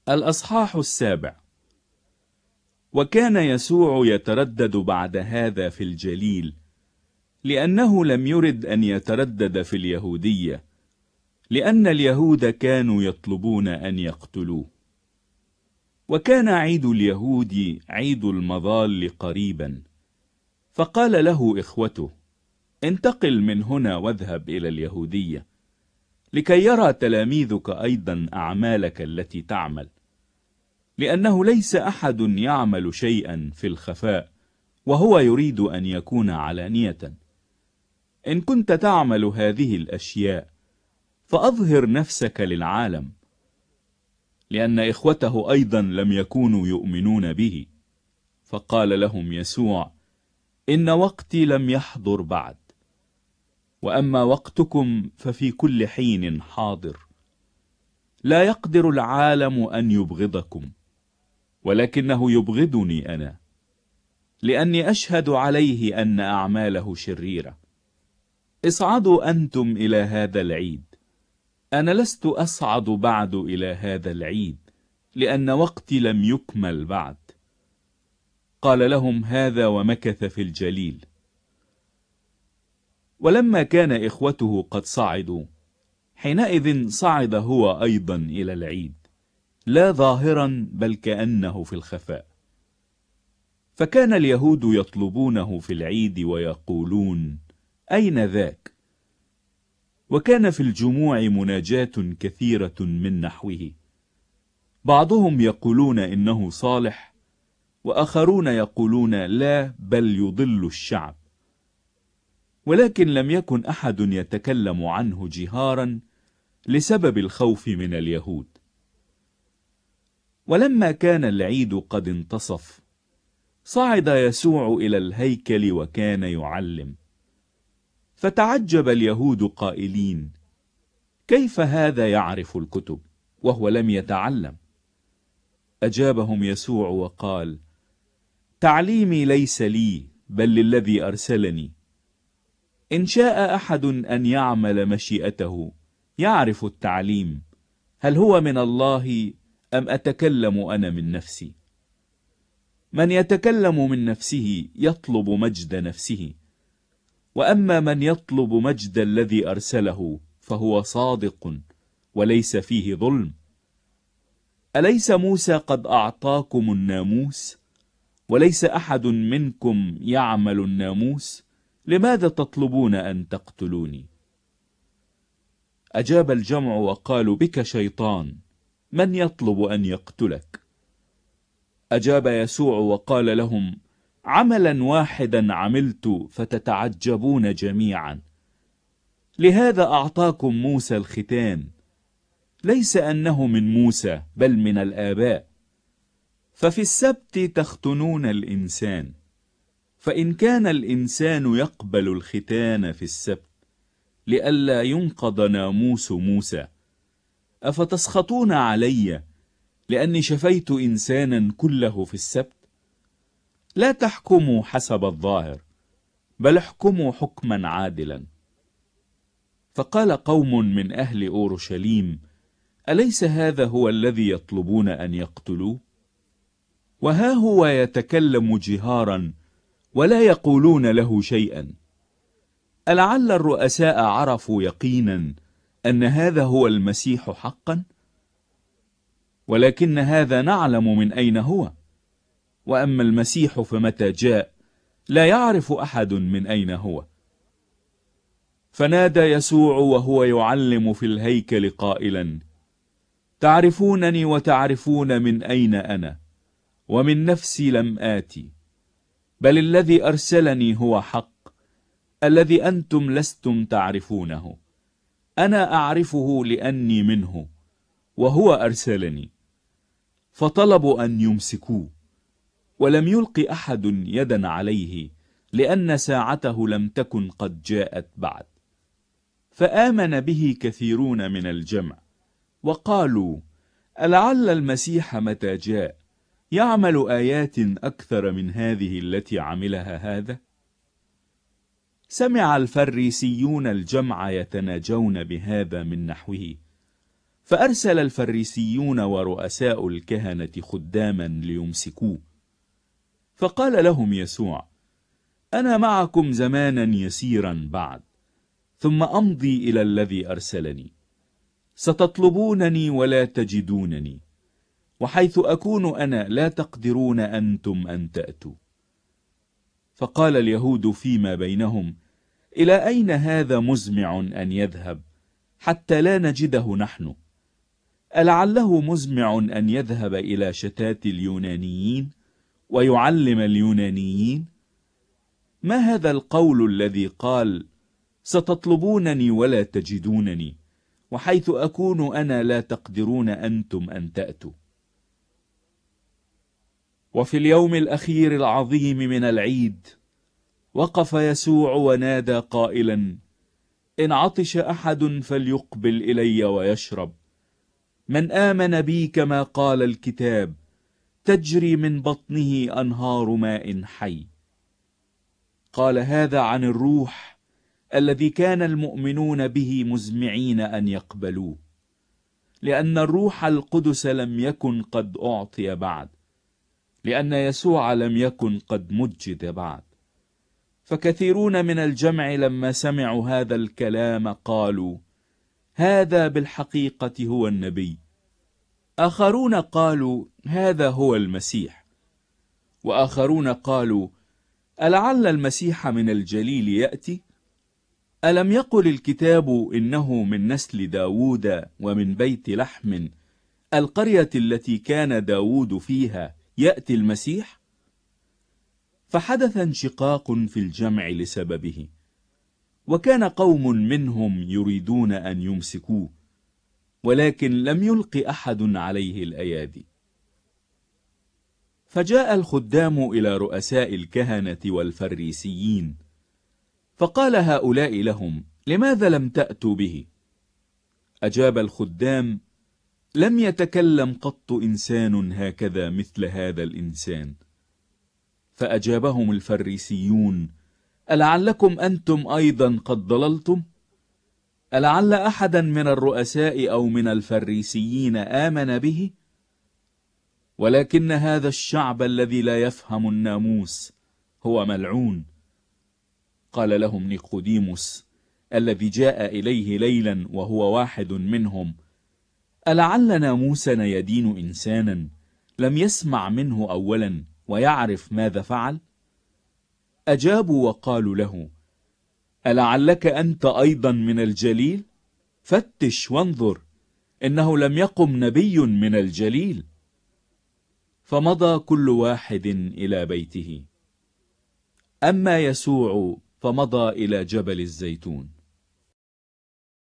الأصحاح 7. وكان يسوع يتردد بعد هذا في الجليل، لأنه لم يرد أن يتردد في اليهودية، لأن اليهود كانوا يطلبون أن يقتلوه. وكان عيد اليهود عيد المظال قريبا، فقال له إخوته: انتقل من هنا واذهب إلى اليهودية، لكي يرى تلاميذك أيضا أعمالك التي تعمل، لأنه ليس أحد يعمل شيئا في الخفاء وهو يريد أن يكون علانية. إن كنت تعمل هذه الأشياء فأظهر نفسك للعالم. لأن إخوته أيضا لم يكونوا يؤمنون به. فقال لهم يسوع: إن وقتي لم يحضر بعد، وأما وقتكم ففي كل حين حاضر. لا يقدر العالم أن يبغضكم، ولكنه يبغضني أنا، لأني أشهد عليه أن أعماله شريرة. اصعدوا أنتم إلى هذا العيد. أنا لست أصعد بعد إلى هذا العيد، لأن وقتي لم يكمل بعد. قال لهم هذا ومكث في الجليل. ولما كان إخوته قد صعدوا، حينئذ صعد هو أيضا إلى العيد، لا ظاهرا بل كأنه في الخفاء. فكان اليهود يطلبونه في العيد ويقولون: أين ذاك؟ وكان في الجموع مناجات كثيرة من نحوه، بعضهم يقولون إنه صالح، وآخرون يقولون لا بل يضل الشعب. ولكن لم يكن أحد يتكلم عنه جهارا لسبب الخوف من اليهود. ولما كان العيد قد انتصف، صعد يسوع إلى الهيكل وكان يعلم. فتعجب اليهود قائلين: كيف هذا يعرف الكتب وهو لم يتعلم؟ أجابهم يسوع وقال: تعليمي ليس لي بل للذي أرسلني. إن شاء أحد أن يعمل مشيئته يعرف التعليم، هل هو من الله أم أتكلم أنا من نفسي؟ من يتكلم من نفسه يطلب مجد نفسه، وأما من يطلب مجد الذي أرسله فهو صادق وليس فيه ظلم. أليس موسى قد أعطاكم الناموس؟ وليس أحد منكم يعمل الناموس؟ لماذا تطلبون أن تقتلوني؟ أجاب الجمع وقالوا: بك شيطان، من يطلب أن يقتلك؟ أجاب يسوع وقال لهم: عملا واحدا عملت فتتعجبون جميعا. لهذا أعطاكم موسى الختان، ليس أنه من موسى بل من الآباء. ففي السبت تختنون الإنسان، فإن كان الإنسان يقبل الختان في السبت لئلا ينقض ناموس موسى، أفتسخطون علي لأني شفيت إنسانا كله في السبت؟ لا تحكموا حسب الظاهر، بل احكموا حكما عادلا. فقال قوم من أهل أورشليم: أليس هذا هو الذي يطلبون أن يقتلوه؟ وها هو يتكلم جهارا ولا يقولون له شيئا. ألعل الرؤساء عرفوا يقينا أن هذا هو المسيح حقا؟ ولكن هذا نعلم من أين هو. وأما المسيح فمتى جاء لا يعرف أحد من أين هو. فنادى يسوع وهو يعلم في الهيكل قائلا: تعرفونني وتعرفون من أين أنا، ومن نفسي لم آتي، بل الذي أرسلني هو حق، الذي أنتم لستم تعرفونه. أنا أعرفه لأني منه، وهو أرسلني. فطلبوا أن يمسكوه، ولم يلق أحد يدا عليه، لأن ساعته لم تكن قد جاءت بعد. فآمن به كثيرون من الجمع، وقالوا: ألعل المسيح متى جاء يعمل آيات أكثر من هذه التي عملها هذا؟ سمع الفريسيون الجمع يتناجون بهذا من نحوه، فأرسل الفريسيون ورؤساء الكهنة خداما ليمسكوه. فقال لهم يسوع: أنا معكم زمانا يسيرا بعد، ثم أمضي إلى الذي أرسلني. ستطلبونني ولا تجدونني، وحيث أكون أنا لا تقدرون أنتم أن تأتوا. فقال اليهود فيما بينهم: إلى أين هذا مزمع أن يذهب حتى لا نجده نحن؟ ألعله مزمع أن يذهب إلى شتات اليونانيين ويعلم اليونانيين؟ ما هذا القول الذي قال: ستطلبونني ولا تجدونني، وحيث أكون أنا لا تقدرون أنتم أن تأتوا؟ وفي اليوم الأخير العظيم من العيد وقف يسوع ونادى قائلا: إن عطش أحد فليقبل إلي ويشرب. من آمن بي كما قال الكتاب تجري من بطنه أنهار ماء حي. قال هذا عن الروح الذي كان المؤمنون به مزمعين أن يقبلوه، لأن الروح القدس لم يكن قد أعطي بعد، لأن يسوع لم يكن قد مجد بعد. فكثيرون من الجمع لما سمعوا هذا الكلام قالوا: هذا بالحقيقة هو النبي. آخرون قالوا: هذا هو المسيح. وآخرون قالوا: ألعل المسيح من الجليل يأتي؟ ألم يقل الكتاب إنه من نسل داود ومن بيت لحم، القرية التي كان داود فيها يأتي المسيح؟ فحدث انشقاق في الجمع لسببه، وكان قوم منهم يريدون أن يمسكوه، ولكن لم يلق أحد عليه الأيادي. فجاء الخدام إلى رؤساء الكهنة والفريسيين، فقال هؤلاء لهم: لماذا لم تأتوا به؟ أجاب الخدام: لم يتكلم قط إنسان هكذا مثل هذا الإنسان. فأجابهم الفريسيون: ألعلكم أنتم أيضا قد ضللتم؟ ألعل أحدا من الرؤساء أو من الفريسيين آمن به؟ ولكن هذا الشعب الذي لا يفهم الناموس هو ملعون. قال لهم نيقوديموس الذي جاء إليه ليلا وهو واحد منهم: ألعل ناموسنا يدين إنسانا لم يسمع منه أولا ويعرف ماذا فعل؟ أجابوا وقالوا له: ألعلك أنت أيضا من الجليل؟ فتش وانظر، إنه لم يقم نبي من الجليل. فمضى كل واحد إلى بيته. أما يسوع فمضى إلى جبل الزيتون.